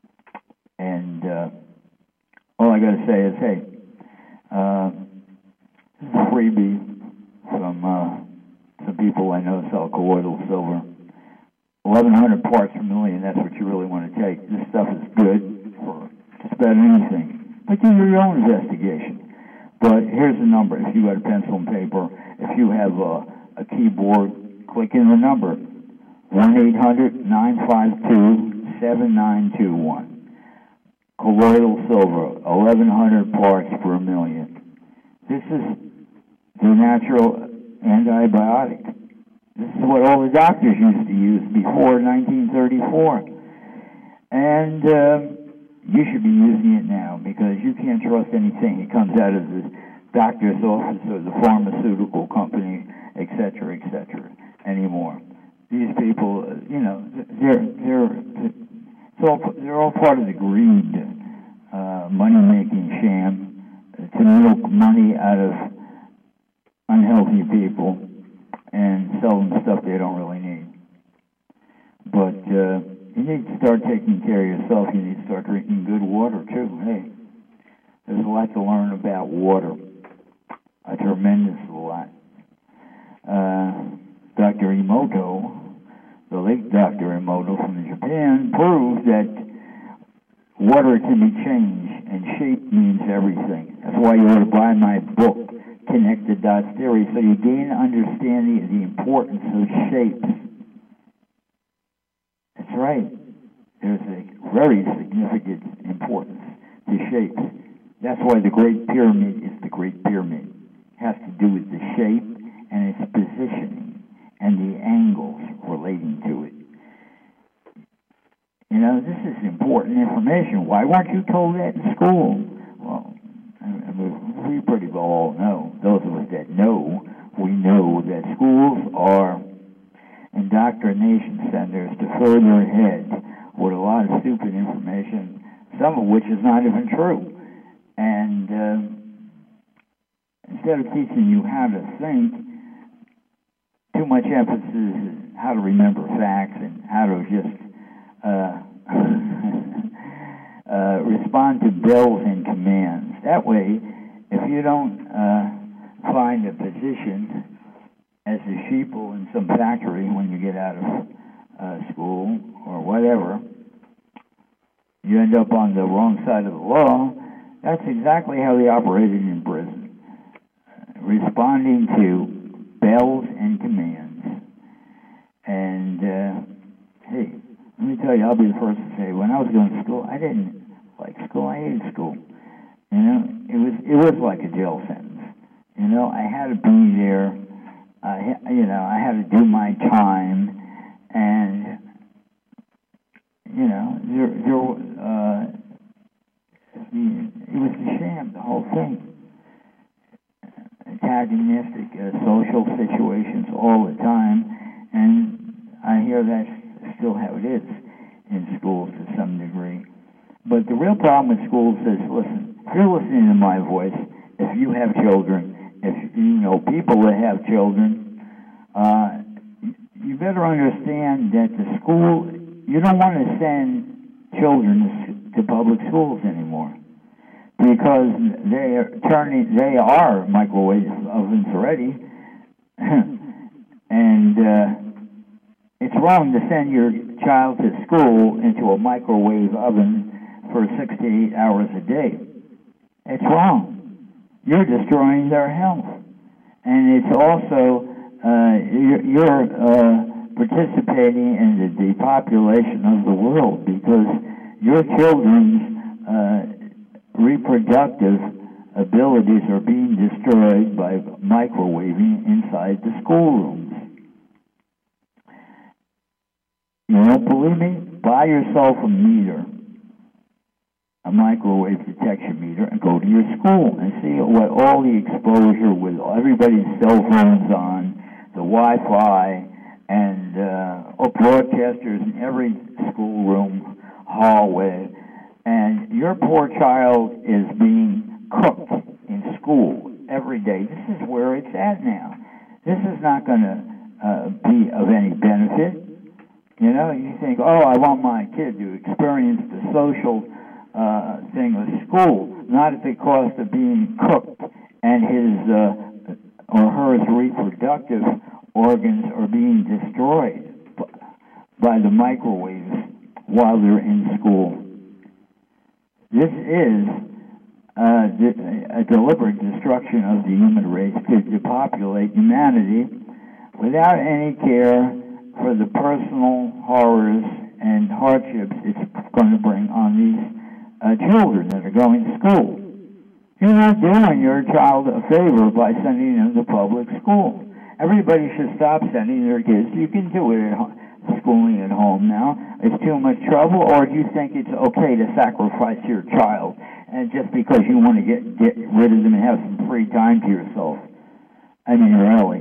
And uh, all I got to say is, hey, uh, this is a freebie from uh, some people I know sell colloidal silver. eleven hundred parts per million, that's what you really want to take. This stuff is good for just about anything. But do your own investigation. But here's the number. If you got a pencil and paper, if you have a, a keyboard, click in the number, one eight hundred nine five two seven nine two one. Colloidal silver, eleven hundred parts per million. This is the natural antibiotic. This is what all the doctors used to use before nineteen thirty-four. And uh, you should be using it now, because you can't trust anything that comes out of the doctor's office or the pharmaceutical company, et cetera, et cetera, anymore. These people, uh, you know, they're they're it's all they're all part of the greed, uh, money-making sham to milk money out of unhealthy people and sell them stuff they don't really need. But uh, you need to start taking care of yourself. You need to start drinking good water, too. Hey, there's a lot to learn about water, a tremendous lot. Uh, Doctor Emoto, the late Doctor Emoto from Japan, proved that water can be changed, and shape means everything. That's why you ought to buy my book, Connect the Dots Theory, so you gain understanding of the importance of shapes. That's right. There's a very significant importance to shapes. That's why the Great Pyramid is the Great Pyramid. It has to do with the shape and its positioning and the angles relating to it. You know, this is important information. Why weren't you told that in school? Well, I mean, we pretty well all know, those of us that know, we know that schools are indoctrination centers to fill your head with a lot of stupid information, some of which is not even true. And uh, instead of teaching you how to think, too much emphasis is how to remember facts and how to just uh, uh, respond to bills and commands. That way, if you don't uh, find a position as a sheeple in some factory when you get out of uh, school or whatever, you end up on the wrong side of the law. That's exactly how they operated in prison, uh, responding to bells and commands. And, uh, hey, let me tell you, I'll be the first to say, when I was going to school, I didn't like school. I hated school. You know, it was it was like a jail sentence. You know, I had to be there. I, you know, I had to do my time, and you know, there, there, uh, the, it was a sham, the whole thing. Antagonistic uh, social situations all the time, and I hear that's still how it is in schools to some degree. But the real problem with schools is, listen, if you're listening to my voice, if you have children, if you know people that have children, uh, you better understand that the school, you don't want to send children to public schools anymore because they are turning, they are microwave ovens already, and uh, it's wrong to send your child to school into a microwave oven for six to eight hours a day. It's wrong. You're destroying their health. And it's also, uh, you're, you're uh, participating in the depopulation of the world because your children's uh, reproductive abilities are being destroyed by microwaving inside the schoolrooms. You don't believe me? Buy yourself a meter, a microwave detection meter, and go to your school and see what all the exposure with everybody's cell phones on, the Wi-Fi, and uh, broadcasters in every schoolroom, hallway, and your poor child is being cooked in school every day. This is where it's at now. This is not going to uh, be of any benefit. You know, you think, oh, I want my kid to experience the social uh, thing of school, not at the cost of being cooked and his uh, or her reproductive organs are being destroyed by the microwaves while they're in school. This is uh, a deliberate destruction of the human race to depopulate humanity without any care for the personal horrors and hardships it's going to bring on these uh, children that are going to school. You're not doing your child a favor by sending them to public school. Everybody should stop sending their kids. You can do it at home, schooling at home now. It's too much trouble, or do you think it's okay to sacrifice your child and just because you want to get, get rid of them and have some free time to yourself? I mean, really.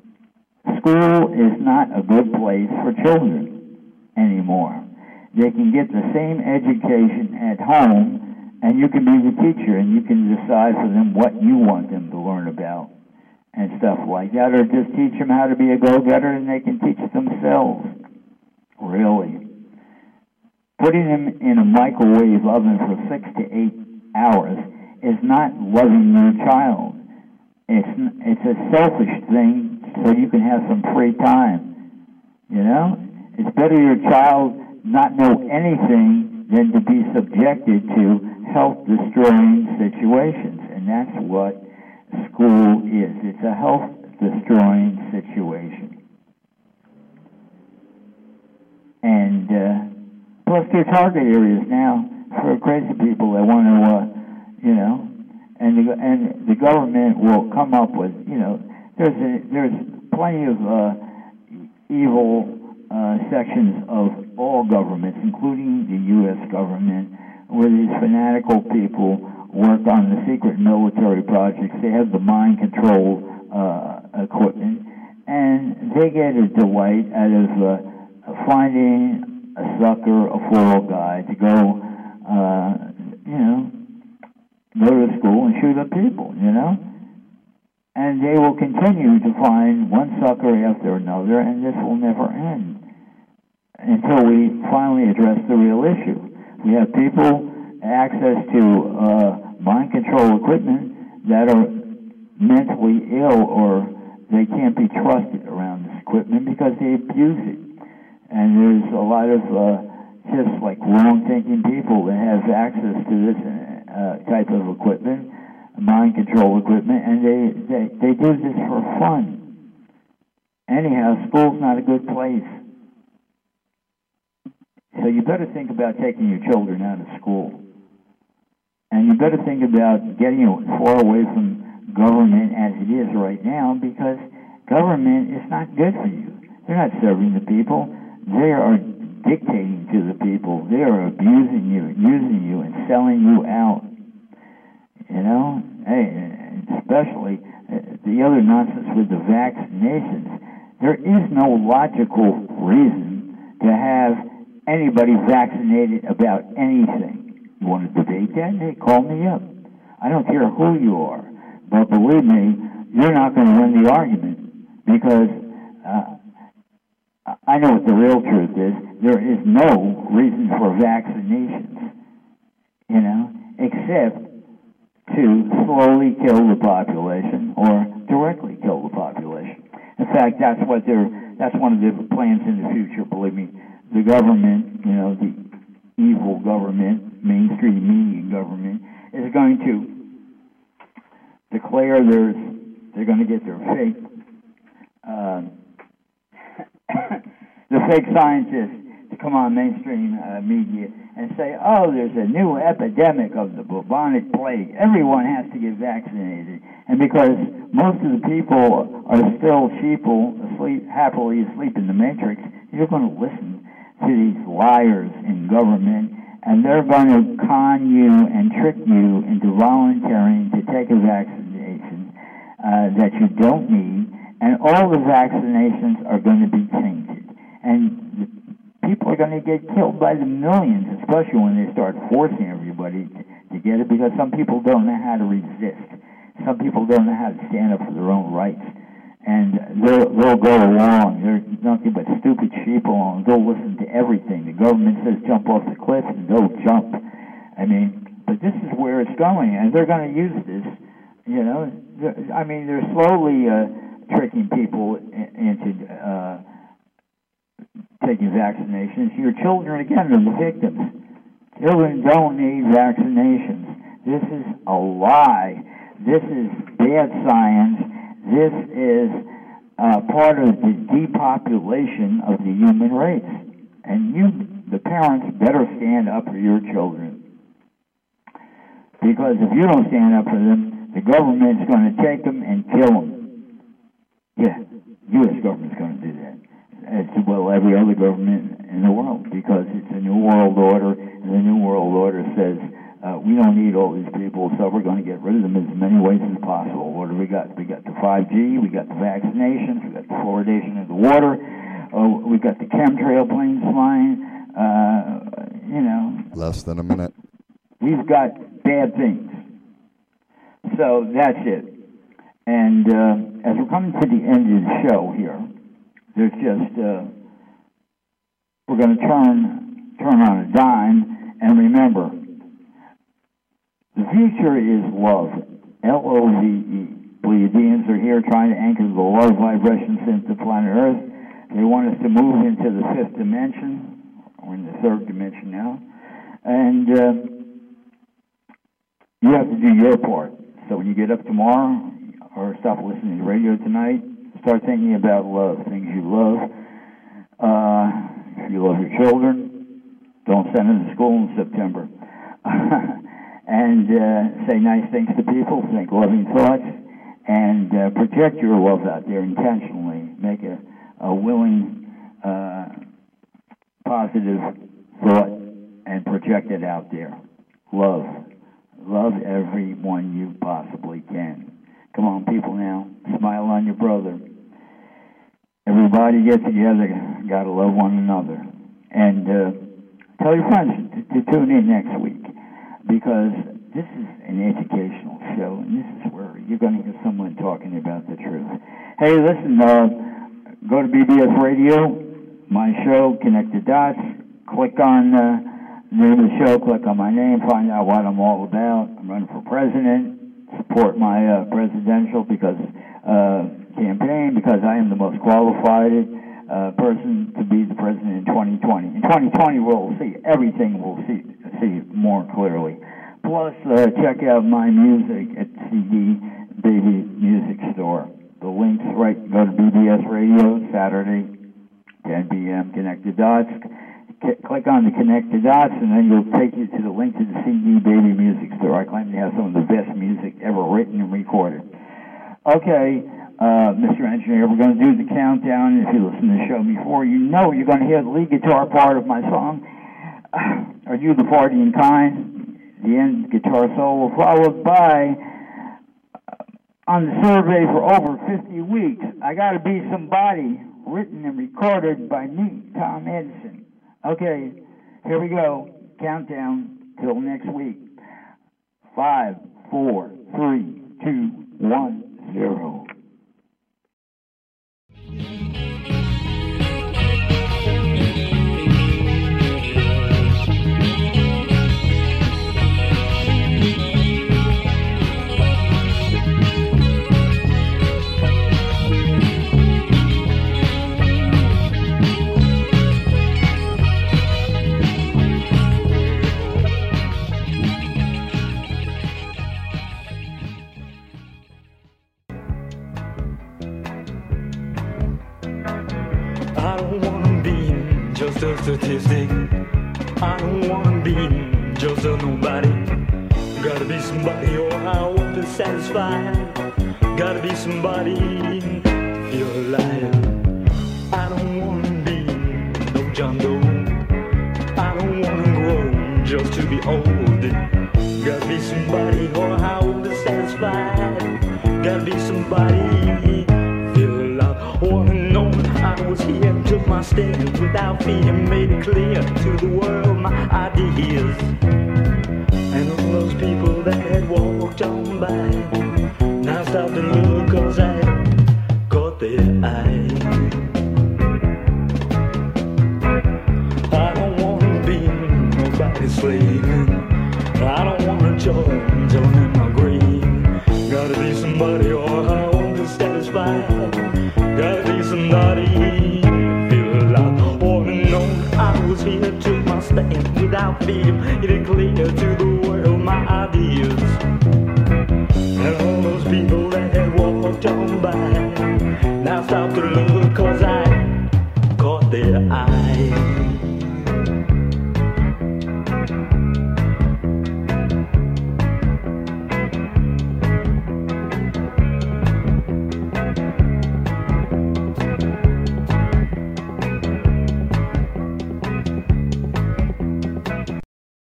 School is not a good place for children anymore. They can get the same education at home, and you can be the teacher, and you can decide for them what you want them to learn about and stuff like that, or just teach them how to be a go-getter, and they can teach themselves. Really. Putting them in a microwave oven for six to eight hours is not loving your child. It's it's a selfish thing so you can have some free time. You know? It's better your child not know anything than to be subjected to health-destroying situations. And that's what school is. It's a health-destroying situation. And uh, plus they're target areas now for crazy people that want to, uh, you know, and the, and the government will come up with, you know, there's a, there's plenty of uh, evil uh, sections of all governments, including the U S government, where these fanatical people work on the secret military projects. They have the mind control uh, equipment, and they get a delight out of uh, finding a sucker, a fool guy to go, uh, you know, go to school and shoot up people, you know? And they will continue to find one sucker after another, and this will never end until we finally address the real issue. We have people access to uh, mind control equipment that are mentally ill, or they can't be trusted around this equipment because they abuse it. And there's a lot of uh, just like wrong-thinking people that have access to this uh, type of equipment, mind control equipment, and they, they, they do this for fun. Anyhow, school's not a good place. So you better think about taking your children out of school. And you better think about getting far away from government as it is right now, because government is not good for you. They're not serving the people. They are dictating to the people. They are abusing you, using you, and selling you out. You know? Hey, especially uh, the other nonsense with the vaccinations. There is no logical reason to have anybody vaccinated about anything. You want to debate that? Hey, call me up. I don't care who you are. But believe me, you're not going to win the argument, because uh, I know what the real truth is. There is no reason for vaccinations, you know, except to slowly kill the population or directly kill the population. In fact, that's what they're, that's one of the plans in the future, believe me. The government, you know, the evil government, mainstream media government, is going to declare there's, they're going to get their fake, uh, the fake scientists to come on mainstream uh, media and say, oh, there's a new epidemic of the bubonic plague. Everyone has to get vaccinated. And because most of the people are still sheeple, asleep, happily asleep in the matrix, you're going to listen to these liars in government, and they're going to con you and trick you into volunteering to take a vaccination uh, that you don't need, and all the vaccinations are going to be tainted. And people are going to get killed by the millions, especially when they start forcing everybody to, to get it, because some people don't know how to resist. Some people don't know how to stand up for their own rights. And they'll, they'll go along. They're nothing but stupid sheep along. They'll listen to everything. The government says jump off the cliff, and they'll jump. I mean, but this is where it's going, and they're going to use this, you know. I mean, they're slowly uh, tricking people into uh, taking vaccinations. Your children, again, are the victims. Children don't need vaccinations. This is a lie. This is bad science. This is uh, part of the depopulation of the human race. And you, the parents, better stand up for your children. Because if you don't stand up for them, the government's going to take them and kill them. Yeah, U S government's going to do that. As well every other government in the world, because it's a new world order, and the new world order says, Uh, we don't need all these people, so we're going to get rid of them in as many ways as possible. What do we got? We got the five G, we got the vaccinations, we got the fluoridation of the water, oh, we got the chemtrail planes flying, uh, you know. Less than a minute. We've got bad things. So that's it. And uh, as we're coming to the end of the show here, there's just, uh, we're going to turn, turn on a dime, and remember, the future is love, L O V E. Pleiadians are here trying to anchor the love vibrations into planet Earth. They want us to move into the fifth dimension. We're in the third dimension now. And uh, you have to do your part. So when you get up tomorrow or stop listening to radio tonight, start thinking about love, things you love. Uh, if you love your children, don't send them to school in September. And uh, say nice things to people, think loving thoughts, and uh, project your love out there intentionally. Make a, a willing, uh, positive thought and project it out there. Love. Love everyone you possibly can. Come on, people, now. Smile on your brother. Everybody get together. Got to love one another. And uh, tell your friends to, to tune in next week, because this is an educational show, and this is where you're going to hear someone talking about the truth. Hey, listen, uh, go to B B S Radio, my show, Connect the Dots, click on uh, the name of the show, click on my name, find out what I'm all about. I'm running for president, support my uh, presidential because uh, campaign, because I am the most qualified uh, person to be the president in twenty twenty. In twenty twenty, we'll see everything. We'll see see more clearly. Plus, uh, check out my music at C D Baby Music Store. The link's right. Go to B B S Radio, Saturday, ten p.m., Connect the Dots. C- click on the Connect the Dots, and then you'll take you to the link to the C D Baby Music Store. I claim to have some of the best music ever written and recorded. Okay, uh, Mister Engineer, we're going to do the countdown. If you listen to the show before, you know you're going to hear the lead guitar part of my song. Are You the Partying Kind? The end guitar solo, followed by, uh, on the survey for over fifty weeks, I Gotta Be Somebody, written and recorded by me, Tom Edison. Okay, here we go. Countdown till next week. Five, four, three, two, one, zero. just a statistic. I don't wanna be just a nobody. Gotta be somebody or I won't be satisfied. Gotta be somebody to feel alive. I don't wanna be no John Doe. I don't wanna grow just to be old. Gotta be somebody or I won't be satisfied. Gotta be somebody feel alive. Wanna know I was here, took my stand without fear, made it clear to the world my ideas. And all those people that had walked on by now stopped and look, cause I caught their eye. I don't wanna be nobody's slave. I don't wanna join, join in my grave. Gotta be somebody or I won't be satisfied. Gotta be somebody feel alive. Wanna know I was here, took my stand without fear, made it clear to the